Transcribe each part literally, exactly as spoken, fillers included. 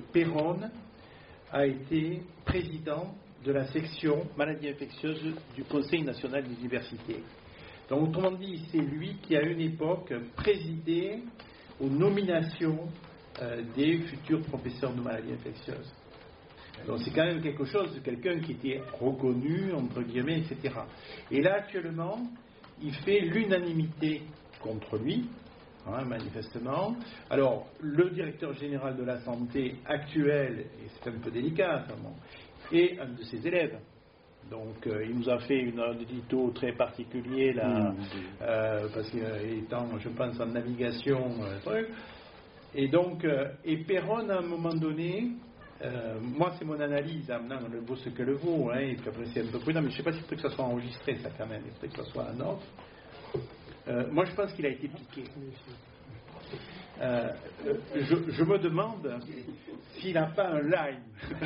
Perron a été président de la section maladies infectieuses du Conseil national des universités. Donc, autrement dit, c'est lui qui, à une époque, présidait aux nominations euh, des futurs professeurs de maladies infectieuses. Donc, c'est quand même quelque chose de quelqu'un qui était reconnu, entre guillemets, et cetera. Et là, actuellement, il fait l'unanimité contre lui, hein, manifestement. Alors, le directeur général de la santé actuel, et c'est un peu délicat, ça, bon, est un de ses élèves. Donc, euh, il nous a fait une, un édito très particulier, là, mmh. euh, parce qu'il étant, je pense, en navigation, euh, truc. Et donc, euh, et Perron, à un moment donné, euh, moi, c'est mon analyse, hein, maintenant, le vaut ce que le vaut, hein, et puis après, c'est un peu prudent, mais je ne sais pas s'il faut que ça soit enregistré, ça, quand même, il faut que ça soit un autre. Euh, moi, je pense qu'il a été piqué. Euh, je, je me demande s'il n'a pas un Lyme.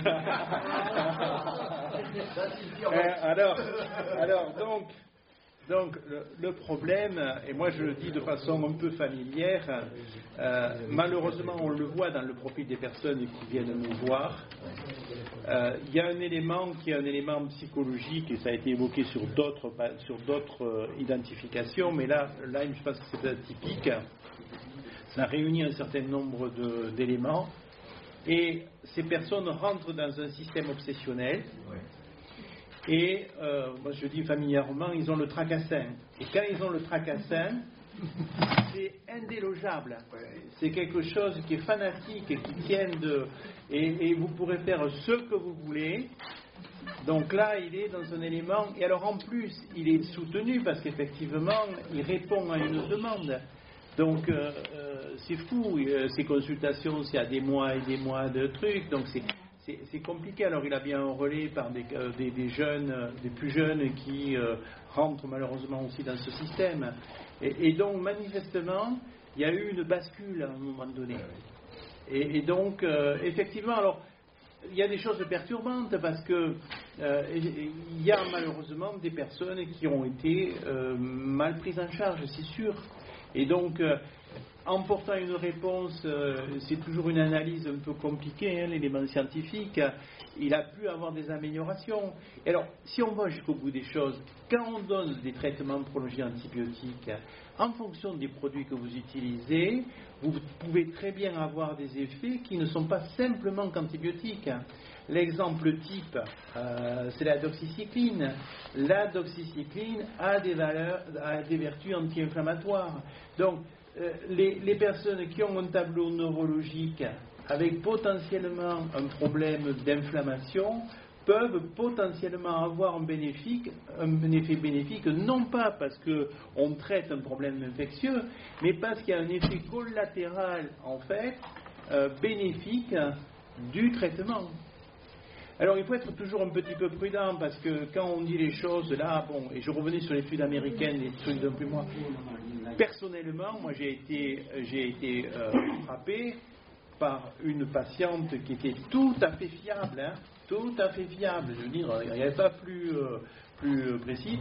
euh, alors, alors, donc, donc le, le problème, et moi je le dis de façon un peu familière, euh, malheureusement on le voit dans le profil des personnes qui viennent nous voir, euh, il y a un élément qui est un élément psychologique, et ça a été évoqué sur d'autres, sur d'autres euh, identifications, mais là, Lyme, je pense que c'est atypique. Ça réunit un certain nombre de, d'éléments, et ces personnes rentrent dans un système obsessionnel, et euh, moi je dis familièrement, ils ont le tracassin. Et quand ils ont le tracassin, c'est indélogeable. C'est quelque chose qui est fanatique, et qui tient de... Et, et vous pourrez faire ce que vous voulez. Donc là, il est dans un élément... Et alors en plus, il est soutenu, parce qu'effectivement, il répond à une demande. Donc, euh, euh, c'est fou, euh, ces consultations, c'est à des mois et des mois de trucs, donc c'est, c'est, c'est compliqué. Alors, il a bien un relais par des, euh, des, des jeunes, euh, des plus jeunes qui euh, rentrent malheureusement aussi dans ce système. Et, et donc, manifestement, il y a eu une bascule à un moment donné. Et, et donc, euh, effectivement, alors, il y a des choses perturbantes parce que euh, il y a malheureusement des personnes qui ont été euh, mal prises en charge, c'est sûr. Et donc, euh, en portant une réponse, euh, c'est toujours une analyse un peu compliquée, hein, l'élément scientifique, il a pu avoir des améliorations. Et alors, si on va jusqu'au bout des choses, quand on donne des traitements prolongés antibiotiques, en fonction des produits que vous utilisez, vous pouvez très bien avoir des effets qui ne sont pas simplement qu'antibiotiques. L'exemple type, euh, c'est la doxycycline. La doxycycline a des valeurs, a des vertus anti-inflammatoires. Donc, euh, les, les personnes qui ont un tableau neurologique avec potentiellement un problème d'inflammation peuvent potentiellement avoir un, bénéfique, un effet bénéfique, non pas parce qu'on traite un problème infectieux, mais parce qu'il y a un effet collatéral, en fait, euh, bénéfique du traitement. Alors, il faut être toujours un petit peu prudent, parce que quand on dit les choses, là, bon, et je revenais sur l'étude américaine, les trucs d'un plus mois, personnellement, moi, j'ai été, j'ai été euh, frappé par une patiente qui était tout à fait fiable, hein, tout à fait fiable, je veux dire, il n'y avait pas plus, euh, plus précis,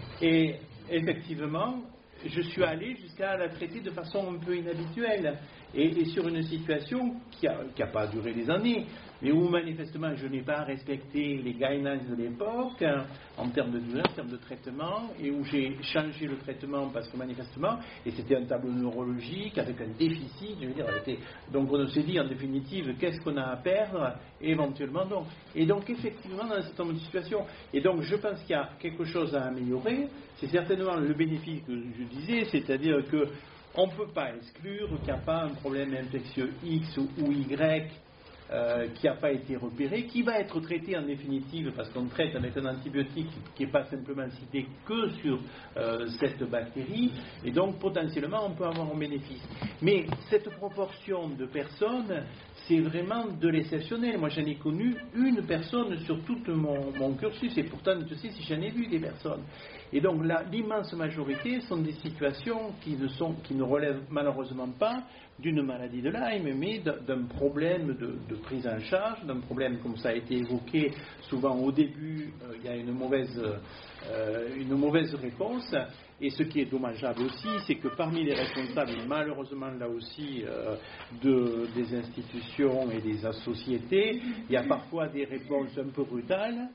et effectivement, je suis allé jusqu'à la traiter de façon un peu inhabituelle, et, et sur une situation qui n'a qui a pas duré des années, mais où manifestement je n'ai pas respecté les guidelines de l'époque, hein, en termes de douleur, en termes de traitement, et où j'ai changé le traitement parce que manifestement, et c'était un tableau neurologique avec un déficit, je veux dire, était, donc on s'est dit en définitive, qu'est-ce qu'on a à perdre, éventuellement donc. Et donc effectivement, dans cette situation, et donc je pense qu'il y a quelque chose à améliorer, c'est certainement le bénéfice que je disais, c'est-à-dire que on ne peut pas exclure qu'il n'y a pas un problème infectieux X ou Y euh, qui n'a pas été repéré, qui va être traité en définitive, parce qu'on traite avec un antibiotique qui n'est pas simplement cité que sur euh, cette bactérie, et donc potentiellement on peut avoir un bénéfice. Mais cette proportion de personnes, c'est vraiment de l'exceptionnel. Moi j'en ai connu une personne sur tout mon, mon cursus, et pourtant je sais si j'en ai vu des personnes. Et donc là, l'immense majorité sont des situations qui ne, sont, qui ne relèvent malheureusement pas d'une maladie de Lyme, mais d'un problème de, de prise en charge, d'un problème, comme ça a été évoqué souvent au début, euh, il y a une mauvaise, euh, une mauvaise réponse. Et ce qui est dommageable aussi, c'est que parmi les responsables, malheureusement là aussi, euh, de, des institutions et des sociétés, il y a parfois des réponses un peu brutales,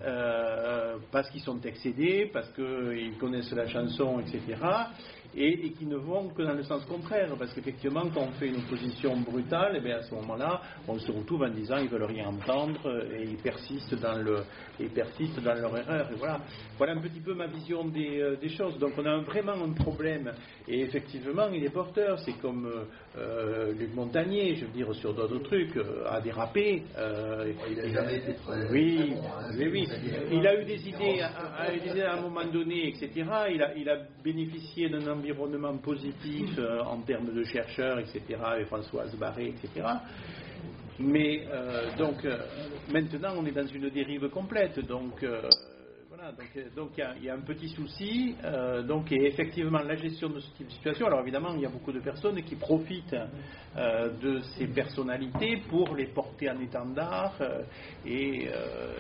euh, parce qu'ils sont excédés, parce qu'ils connaissent la chanson, et cetera, et, et qui ne vont que dans le sens contraire, parce qu'effectivement, quand on fait une opposition brutale, et bien à ce moment-là, on se retrouve en disant ils veulent rien entendre, et ils persistent dans, le, ils persistent dans leur erreur, et voilà. Voilà un petit peu ma vision des, euh, des choses. Donc on a un, vraiment un problème, et effectivement, il est porteur, c'est comme euh, Luc Montagnier, je veux dire, sur d'autres trucs, euh, a dérapé. Euh, il n'a jamais été très... Oui, oui, oui. Il a eu des idées à, à, des idées à un moment donné, et cetera. Il a, il a bénéficié d'un environnement positif euh, en termes de chercheurs, et cetera, avec Françoise Barré, et cetera. Mais euh, donc euh, maintenant on est dans une dérive complète. Donc euh, voilà, donc donc il y, y a un petit souci. Euh, donc et effectivement la gestion de ce type de situation. Alors évidemment il y a beaucoup de personnes qui profitent euh, de ces personnalités pour les porter en étendard euh, et,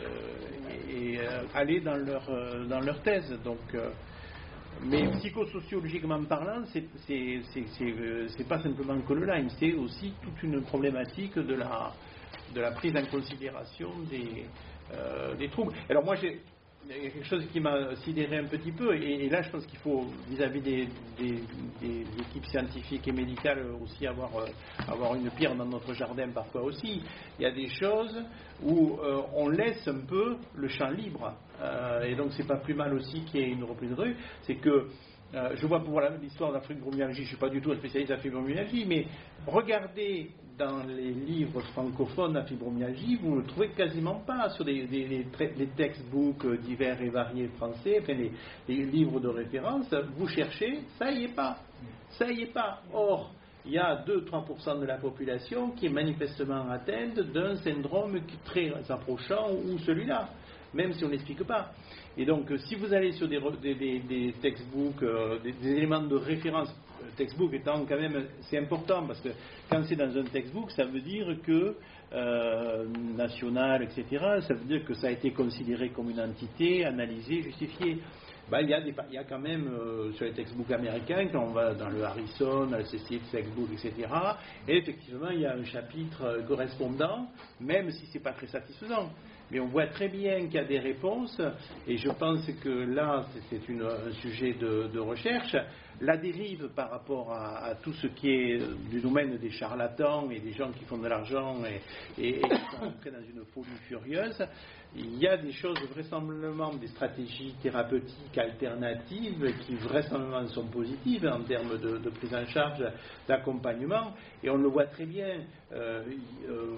euh, et euh, aller dans leur euh, dans leur thèse. Donc euh, mais psychosociologiquement parlant, c'est, c'est, c'est, c'est, c'est pas simplement que le Lyme, c'est aussi toute une problématique de la, de la prise en considération des, euh, des troubles. Alors moi, j'ai il y a quelque chose qui m'a sidéré un petit peu, et, et là je pense qu'il faut, vis-à-vis des, des, des, des équipes scientifiques et médicales, aussi avoir, euh, avoir une pierre dans notre jardin parfois aussi. Il y a des choses où euh, on laisse un peu le champ libre, euh, et donc c'est pas plus mal aussi qu'il y ait une reprise de rue. C'est que euh, je vois pour voilà, l'histoire de la fibromyalgie, je ne suis pas du tout un spécialiste de la fibromyalgie, mais regardez dans les livres francophones de la fibromyalgie, vous ne le trouvez quasiment pas sur des, des, des, des textbooks divers et variés français, enfin les, les livres de référence, vous cherchez, ça y est pas, ça y est pas. Or, il y a deux à trois pour cent de la population qui est manifestement atteinte d'un syndrome qui est très approchant ou celui-là, même si on ne l'explique pas. Et donc, si vous allez sur des, des, des, des textbooks, euh, des, des éléments de référence, textbook étant quand même, c'est important, parce que quand c'est dans un textbook, ça veut dire que, euh, national, et cetera, ça veut dire que ça a été considéré comme une entité, analysée, justifiée. Ben, il, y a des, il y a quand même, euh, sur les textbooks américains, quand on va dans le Harrison, le Cecil Textbook, et cetera, et effectivement, il y a un chapitre correspondant, même si ce n'est pas très satisfaisant. Mais on voit très bien qu'il y a des réponses, et je pense que là, c'est une, un sujet de, de recherche. La dérive par rapport à, à tout ce qui est du domaine des charlatans et des gens qui font de l'argent et, et, et qui sont entrés dans une folie furieuse, il y a des choses vraisemblablement, des stratégies thérapeutiques alternatives qui vraisemblablement sont positives en termes de, de prise en charge, d'accompagnement, et on le voit très bien. Euh, euh,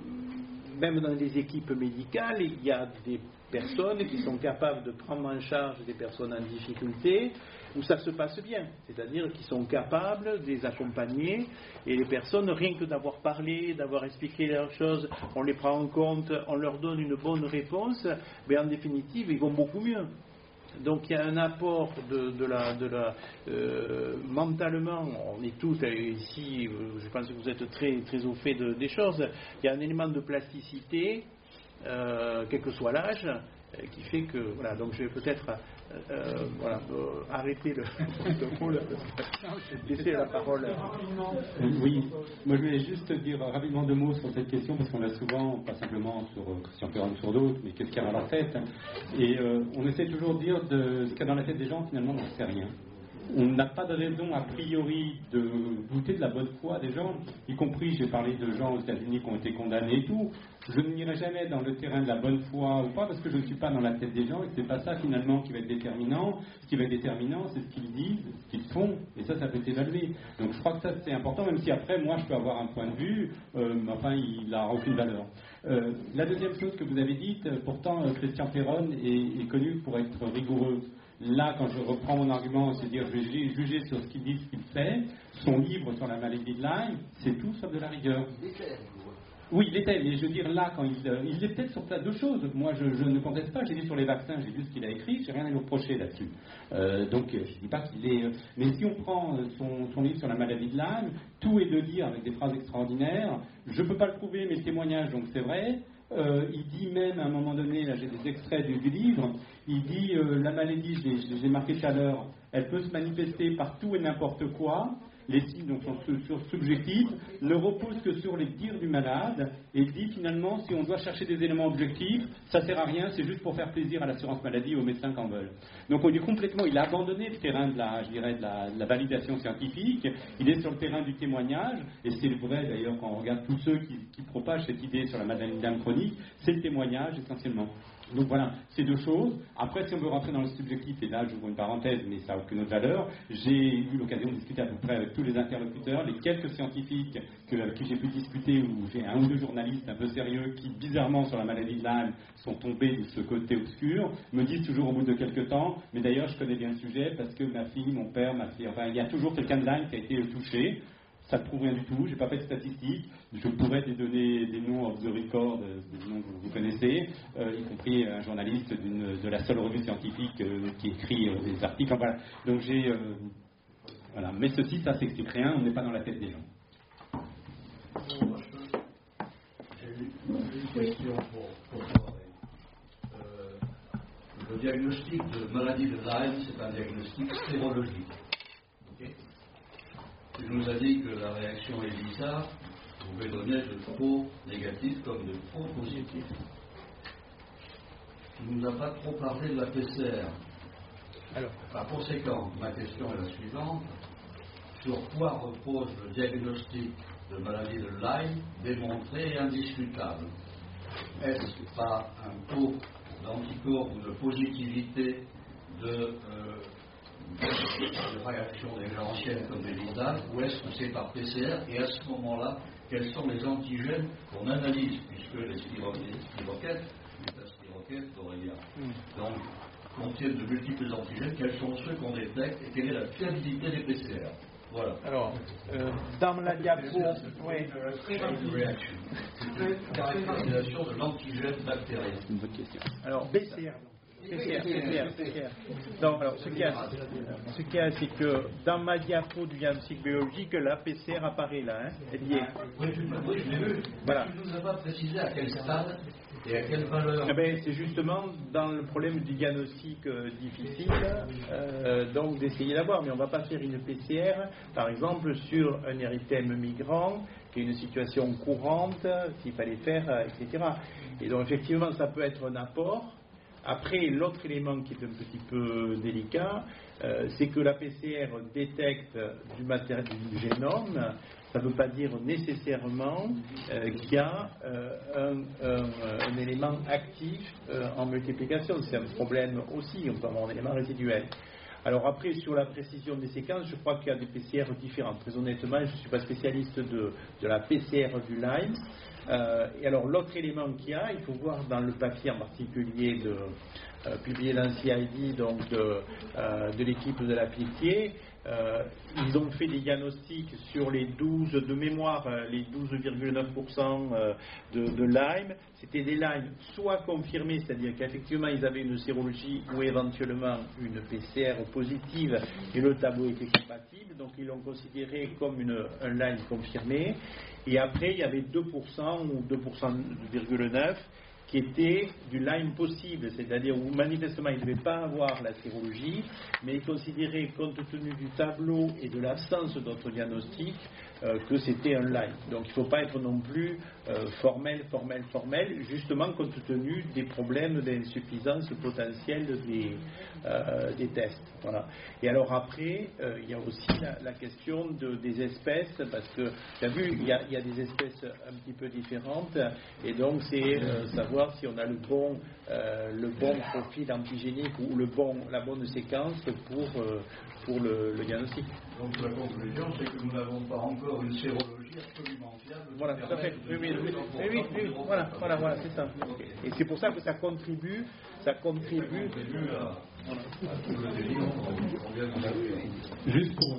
Même dans les équipes médicales, il y a des personnes qui sont capables de prendre en charge des personnes en difficulté où ça se passe bien, c'est-à-dire qui sont capables de les accompagner, et les personnes, rien que d'avoir parlé, d'avoir expliqué leurs choses, on les prend en compte, on leur donne une bonne réponse, mais en définitive, ils vont beaucoup mieux. Donc il y a un apport de, de la, de la euh, mentalement, on est tous ici, je pense que vous êtes très, très au fait de, des choses, il y a un élément de plasticité, euh, quel que soit l'âge, euh, qui fait que, voilà, donc je vais peut-être euh, euh, voilà, euh, arrêter le, le mot là, parce que laisser la parole. Oui, moi je voulais juste dire rapidement deux mots sur cette question, parce qu'on l'a souvent, pas simplement sur Christian Perron, sur d'autres, mais qu'est-ce qu'il y a dans leur tête, et euh, on essaie toujours de dire de, ce qu'il y a dans la tête des gens, finalement on n'en sait rien. On n'a pas de raison a priori de douter de la bonne foi des gens, y compris, j'ai parlé de gens aux États-Unis qui ont été condamnés et tout. Je n'irai jamais dans le terrain de la bonne foi ou pas, parce que je ne suis pas dans la tête des gens, et c'est pas ça finalement qui va être déterminant. Ce qui va être déterminant, c'est ce qu'ils disent, ce qu'ils font, et ça, ça peut s'évaluer. Donc je crois que ça c'est important, même si après moi je peux avoir un point de vue, euh, mais enfin il n'a aucune valeur. Euh, la deuxième chose que vous avez dite, pourtant euh, Christian Perron est, est connu pour être rigoureux. Là, quand je reprends mon argument, c'est-à-dire je vais juger sur ce qu'il dit, ce qu'il fait, son livre sur la maladie de Lyme, c'est tout sauf de la rigueur. Oui, il l'était, mais je veux dire, là, quand il, euh, il est peut-être sur plein de choses. Moi, je, je ne conteste pas, j'ai lu sur les vaccins, j'ai vu ce qu'il a écrit, j'ai rien à lui reprocher là-dessus. Euh, donc, je ne dis pas qu'il est... Mais si on prend son, son livre sur la maladie de Lyme, tout est de dire avec des phrases extraordinaires. Je ne peux pas le prouver, mais le témoignage, donc c'est vrai. Euh, il dit même, à un moment donné, là j'ai des extraits du, du livre, il dit, euh, la maladie, je l'ai, je l'ai marqué tout à l'heure, elle peut se manifester par tout et n'importe quoi. Les signes donc, sont sur subjectifs, ne reposent que sur les dires du malade, et il dit finalement, si on doit chercher des éléments objectifs, ça ne sert à rien, c'est juste pour faire plaisir à l'assurance maladie et aux médecins qu'en veulent. Donc on est complètement, il a abandonné le terrain de la, je dirais, de la, de la validation scientifique, il est sur le terrain du témoignage, et c'est vrai d'ailleurs quand on regarde tous ceux qui, qui propagent cette idée sur la maladie de Lyme chronique, c'est le témoignage essentiellement. Donc voilà, ces deux choses. Après, si on veut rentrer dans le subjectif, et là j'ouvre une parenthèse, mais ça n'a aucune autre valeur, j'ai eu l'occasion de discuter à peu près avec tous les interlocuteurs, les quelques scientifiques que, avec qui j'ai pu discuter, où j'ai un ou deux journalistes un peu sérieux qui, bizarrement, sur la maladie de Lyme, sont tombés de ce côté obscur, me disent toujours au bout de quelques temps, mais d'ailleurs je connais bien le sujet parce que ma fille, mon père, ma fille, enfin il y a toujours quelqu'un de Lyme qui a été touché. Ça ne prouve rien du tout, je n'ai pas fait de statistiques, je pourrais te donner des noms off the record, des noms que vous connaissez, euh, y compris un journaliste d'une, de la seule revue scientifique euh, qui écrit euh, des articles. Enfin, voilà. Donc j'ai... Euh, voilà. Mais ceci, ça s'explique rien, on n'est pas dans la tête des gens. J'ai une question pour, pour toi. Euh, le diagnostic de maladie de Lyme, c'est un diagnostic sérologique. Okay. Tu nous as dit que la réaction ELISA pouvait donner de faux négatifs comme de faux positifs. Tu ne nous as pas trop parlé de la P C R. Alors, par conséquent, ma question est la suivante. Sur quoi repose le diagnostic de maladie de Lyme démontré et indiscutable? Est-ce pas un taux d'anticorps ou de positivité de... Euh, de réaction déjà anciennes comme ELISA, ou est-ce que c'est par P C R? Et à ce moment-là, quels sont les antigènes qu'on analyse, puisque les spiroquettes, les spiroquettes d'Aurélia, donc contiennent de multiples antigènes, quels sont ceux qu'on détecte et quelle est la fiabilité des P C R? Voilà. Alors, euh, dans la diapo, oui. La caractérisation de l'antigène bactérien. C'est une bonne question. Alors, B C R. C'est clair, c'est clair, c'est clair. Donc, alors, ce qu'il y a, ce qu'il y a, c'est que dans ma diapo du diagnostic biologique, la P C R apparaît là, hein, elle y est. Oui, oui, je l'ai vu. Voilà. Tu ne nous as pas précisé à quel stade et à quelle valeur. Eh bien, c'est justement dans le problème du diagnostic euh, difficile, euh, donc d'essayer d'avoir, mais on ne va pas faire une P C R, par exemple, sur un érythème migrant, qui est une situation courante, s'il fallait faire, euh, et cetera. Et donc, effectivement, ça peut être un apport. Après, l'autre élément qui est un petit peu délicat, euh, c'est que la P C R détecte du matériel du génome. Ça ne veut pas dire nécessairement euh, qu'il y a euh, un, un, un élément actif euh, en multiplication. C'est un problème aussi, on peut avoir un élément résiduel. Alors après, sur la précision des séquences, je crois qu'il y a des P C R différentes. Très honnêtement, je ne suis pas spécialiste de, de la P C R du Lyme. Euh, et alors l'autre élément qu'il y a, il faut voir dans le papier en particulier de, euh, publié dans C I D, donc de, euh, de l'équipe de la Pitié, euh, ils ont fait des diagnostics sur les douze de mémoire, les douze virgule neuf pour cent de, de Lyme. C'était des Lyme soit confirmés, c'est-à-dire qu'effectivement ils avaient une sérologie ou éventuellement une P C R positive et le tableau était compatible, donc ils l'ont considéré comme une, un Lyme confirmé. Et après il y avait deux pour cent ou deux virgule neuf pour cent qui était du Lyme possible, c'est-à-dire où manifestement il ne devait pas avoir la sérologie, mais il considérait, compte tenu du tableau et de l'absence d'autres diagnostics, euh, que c'était un Lyme. Donc il ne faut pas être non plus euh, formel, formel, formel, justement compte tenu des problèmes d'insuffisance potentielle des, euh, des tests. Voilà. Et alors après, euh, il y a aussi la, la question de, des espèces, parce que, tu as vu, il y a, il y a des espèces un petit peu différentes, et donc c'est euh, savoir si on a le bon, euh, le bon profil antigénique ou le bon, la bonne séquence pour, euh, pour le, le diagnostic. Donc la conclusion, c'est que nous n'avons pas encore une sérologie absolument fiable. Voilà, tout à fait. Oui, oui, oui, oui, oui, oui. Voilà, voilà, voilà, c'est ça. Et c'est pour ça que ça contribue, ça contribue. Juste pour,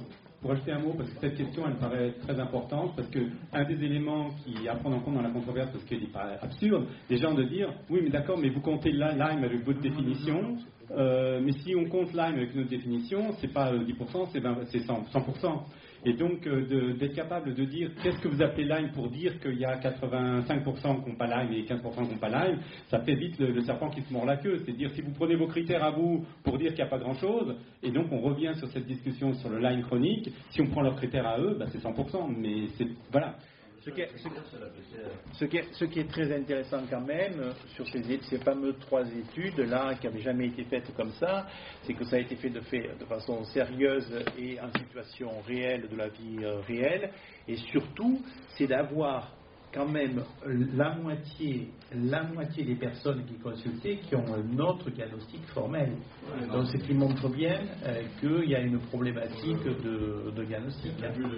pour ajouter un mot, parce que cette question, elle me paraît très importante, parce qu'un des éléments qui est à prendre en compte dans la controverse, parce qu'il paraît absurde, les gens de dire, oui, mais d'accord, mais vous comptez Lyme avec votre définition, euh, mais si on compte Lyme avec notre définition, c'est pas dix pour cent, c'est, vingt, c'est cent pour cent. Et donc, euh, de, d'être capable de dire qu'est-ce que vous appelez Lyme pour dire qu'il y a quatre-vingt-cinq pour cent qui n'ont pas Lyme et quinze pour cent qui n'ont pas Lyme, ça fait vite le, le serpent qui se mord la queue. C'est-à-dire, si vous prenez vos critères à vous pour dire qu'il n'y a pas grand-chose, et donc on revient sur cette discussion sur le Lyme chronique, si on prend leurs critères à eux, bah, c'est cent pour cent. Mais c'est, voilà. Ce qui, est, ce, ce, qui est, ce qui est très intéressant quand même sur ces, ces fameuses trois études-là qui n'avaient jamais été faites comme ça, c'est que ça a été fait de, fait de façon sérieuse et en situation réelle de la vie euh, réelle, et surtout c'est d'avoir quand même la moitié, la moitié des personnes qui consultaient qui ont un autre diagnostic formel. Donc ce qui montre bien euh, qu'il y a une problématique de, de diagnostic.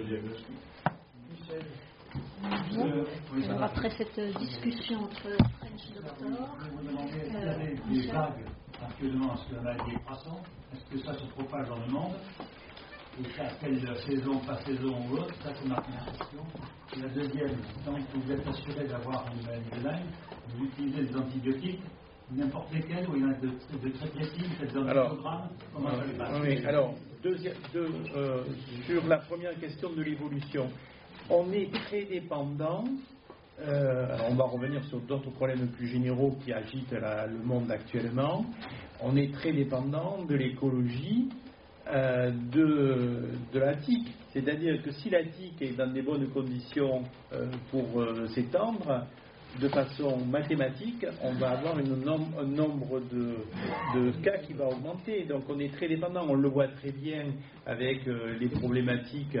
Bon, après cette discussion entre French Doctor, vous demandez, vous avez des vagues actuellement, est-ce que la maladie est croissante, est-ce que ça se propage dans le monde, et à quelle saison, pas saison ou autre, ça c'est ma première question. Et la deuxième, tant que vous êtes assuré d'avoir une maladie de Lyme, vous utilisez des antibiotiques, n'importe lesquels, ou il y en a de, de très précis, peut-être dans le programme, comment ça se passe? Oui, alors, deuxième, deux, euh, sur la première question de l'évolution, on est très dépendant, euh, alors on va revenir sur d'autres problèmes plus généraux qui agitent la, le monde actuellement, on est très dépendant de l'écologie euh, de, de la tique. C'est-à-dire que si la tique est dans des bonnes conditions euh, pour euh, s'étendre, de façon mathématique, on va avoir une nom, un nombre de, de cas qui va augmenter. Donc on est très dépendant. On le voit très bien avec euh, les problématiques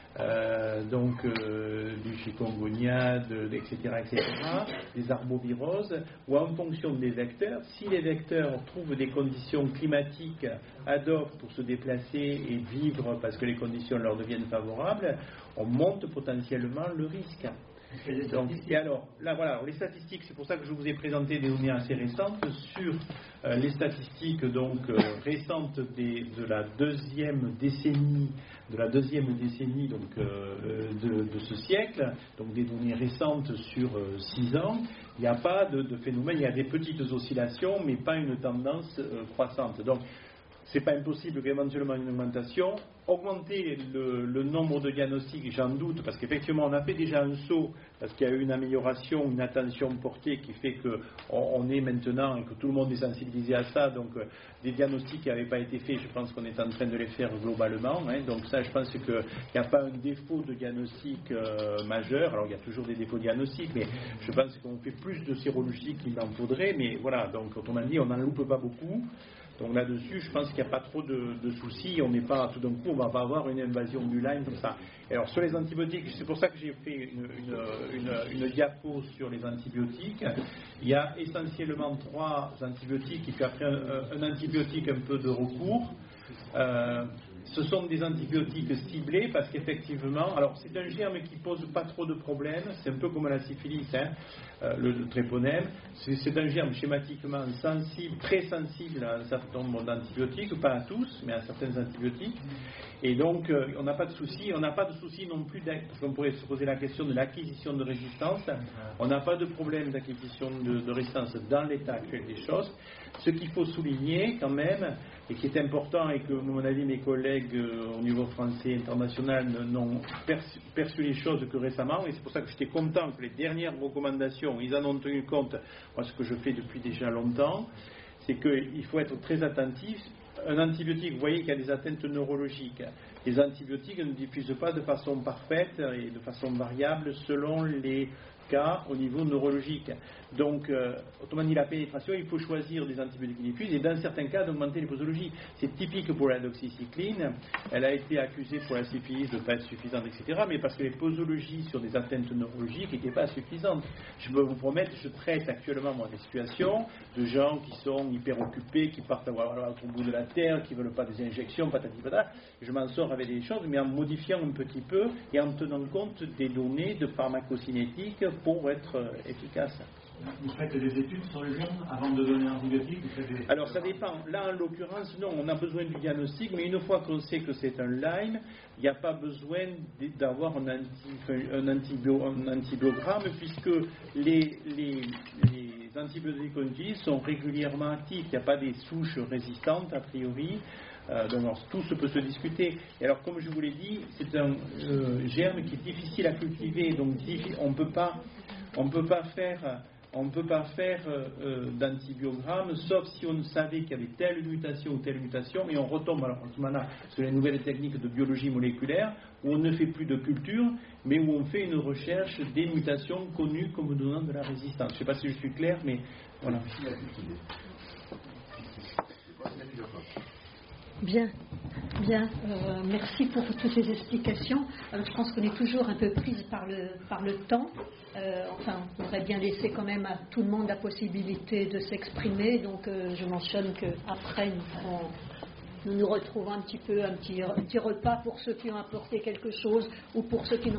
euh, donc euh, du chikungunya, de, et cetera, et cetera, des arboviroses, où en fonction des vecteurs, si les vecteurs trouvent des conditions climatiques ad hoc pour se déplacer et vivre parce que les conditions leur deviennent favorables, on monte potentiellement le risque. Donc, et alors, là voilà, alors, les statistiques, c'est pour ça que je vous ai présenté des données assez récentes sur euh, les statistiques donc euh, récentes des, de la deuxième décennie, de la deuxième décennie donc euh, de, de ce siècle, donc des données récentes sur euh, six ans. Il n'y a pas de, de phénomène, il y a des petites oscillations, mais pas une tendance euh, croissante. Donc c'est pas impossible qu'éventuellement une augmentation. Augmenter le, le nombre de diagnostics, j'en doute, parce qu'effectivement on a fait déjà un saut, parce qu'il y a eu une amélioration, une attention portée qui fait qu'on on est maintenant, et que tout le monde est sensibilisé à ça, donc euh, des diagnostics qui n'avaient pas été faits, je pense qu'on est en train de les faire globalement, hein, donc ça je pense qu'il n'y a pas un défaut de diagnostic euh, majeur, alors il y a toujours des défauts diagnostiques, mais je pense qu'on fait plus de sérologie qu'il n'en faudrait, mais voilà, donc autrement dit, on n'en loupe pas beaucoup. Donc là-dessus, je pense qu'il n'y a pas trop de, de soucis. On n'est pas tout d'un coup, on ne va pas avoir une invasion du Lyme comme ça. Et alors sur les antibiotiques, c'est pour ça que j'ai fait une, une, une, une diapo sur les antibiotiques. Il y a essentiellement trois antibiotiques et puis après un, un antibiotique un peu de recours. Euh, ce sont des antibiotiques ciblés parce qu'effectivement, alors c'est un germe qui pose pas trop de problèmes, c'est un peu comme la syphilis, hein, euh, le, le tréponème, c'est, c'est un germe schématiquement sensible, très sensible à un certain nombre d'antibiotiques, pas à tous, mais à certains antibiotiques, et donc euh, on n'a pas de souci, on n'a pas de souci non plus, parce qu'on pourrait se poser la question de l'acquisition de résistance, on n'a pas de problème d'acquisition de, de résistance dans l'état actuel des choses. Ce qu'il faut souligner quand même, et qui est important, et que, à mon avis, mes collègues euh, au niveau français et international n'ont perçu, perçu les choses que récemment, et c'est pour ça que j'étais content que les dernières recommandations, ils en ont tenu compte, moi ce que je fais depuis déjà longtemps, c'est qu'il faut être très attentif. Un antibiotique, vous voyez qu'il y a des atteintes neurologiques. Les antibiotiques ne diffusent pas de façon parfaite et de façon variable selon les cas au niveau neurologique. Donc, euh, autrement dit, la pénétration, il faut choisir des antibiotiques qui diffusent et dans certains cas d'augmenter les posologies. C'est typique pour la doxycycline. Elle a été accusée pour la syphilis de ne pas être suffisante, et cetera. Mais parce que les posologies sur des atteintes neurologiques n'étaient pas suffisantes. Je peux vous promettre, je traite actuellement moi, des situations de gens qui sont hyper occupés, qui partent à l'autre bout de la terre, qui ne veulent pas des injections, patati patata. Je m'en sors avec des choses, mais en modifiant un petit peu et en tenant compte des données de pharmacocinétique pour être euh, efficace. Vous faites des études sur les germes avant de donner un antibiotique vous faites des... Alors ça dépend. Là, en l'occurrence, non, on a besoin du diagnostic, mais une fois qu'on sait que c'est un Lyme, il n'y a pas besoin d'avoir un, anti, un, antibio, un antibiogramme, puisque les, les, les antibiotiques qu'on utilise sont régulièrement actifs. Il n'y a pas des souches résistantes, a priori. Euh, donc alors, tout se peut se discuter. Et alors, comme je vous l'ai dit, c'est un euh, germe qui est difficile à cultiver, donc on ne peut pas, on peut pas faire... On ne peut pas faire euh, euh, d'antibiogramme, sauf si on savait qu'il y avait telle mutation ou telle mutation, et on retombe alors en ce moment-là sur les nouvelles techniques de biologie moléculaire, où on ne fait plus de culture, mais où on fait une recherche des mutations connues comme donnant de la résistance. Je ne sais pas si je suis clair, mais voilà. Bien, bien. Euh, merci pour toutes ces explications. Alors, je pense qu'on est toujours un peu prise par le, par le temps. Euh, enfin, on aurait bien laissé quand même à tout le monde la possibilité de s'exprimer. Donc, euh, je mentionne qu'après, nous, nous nous retrouvons un petit peu, un petit, un petit repas pour ceux qui ont apporté quelque chose ou pour ceux qui